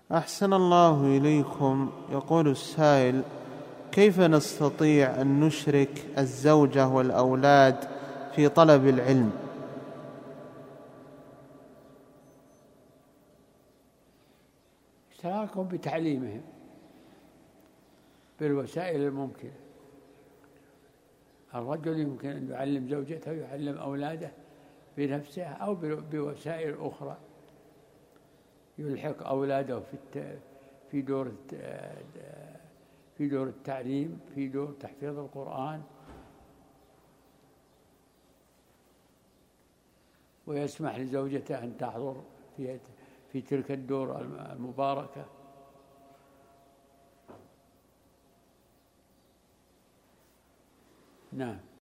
أحسن الله إليكم. يقول السائل: كيف نستطيع أن نشرك الزوجة والأولاد في طلب العلم؟ اشتراكهم بتعليمهم بالوسائل الممكنة. الرجل يمكن أن يعلم زوجته ويعلم أولاده بنفسه أو بوسائل أخرى، يلحق أولاده في دور التعليم، في دور تحفيظ القرآن، ويسمح لزوجته أن تحضر في تلك الدور المباركة. نعم.